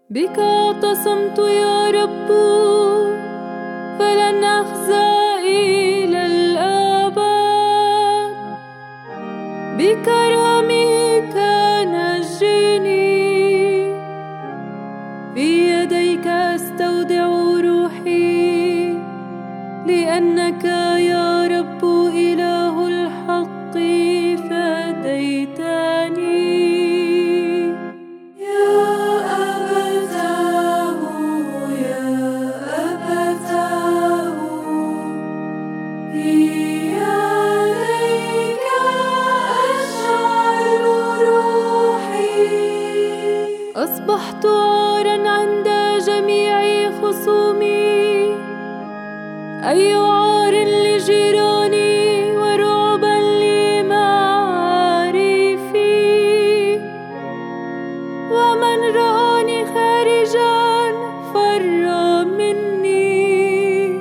بك اعتصمت يا رب، فلن أخزى إلى الأبد. بكرمك نجني، في يديك أستودع روحي، لأنك يا رب إله الحق فديتني. أصبحت عارا عند جميع خصومي، أي عار لجيراني ورعبا لمعارفي. ومن رآني خارجا فر مني،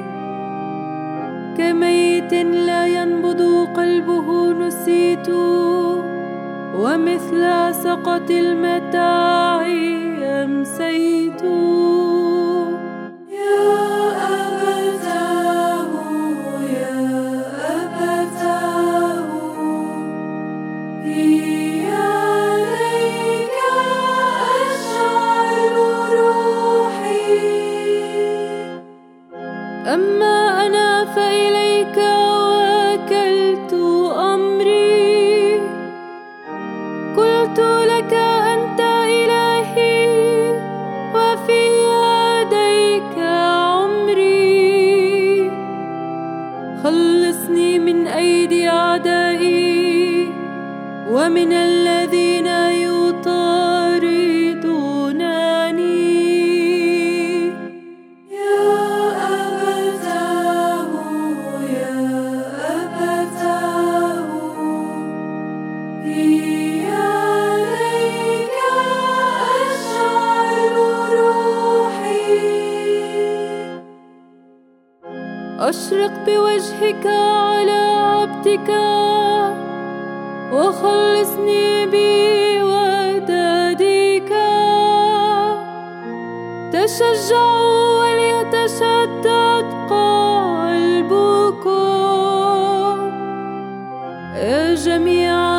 كميت لا ينبض قلبه نسيت، ومثل سقط المتاع أمسيت. يا أبتاه يا أبتاه، في يديك أشعل روحي. أما أنا فإليك وكلت أمري، قلت لك أنت إلهي، وفي يديك عمري. خلصني من أيدي أعدائي، ومن الذين يطاردونني. يا أبتاه يا أبتاه، في يديك أشعل روحي. أشرق بوجهك على عبدك، وخلصني بودادك. تشجعوا وليتشدد قلبكم يا جميع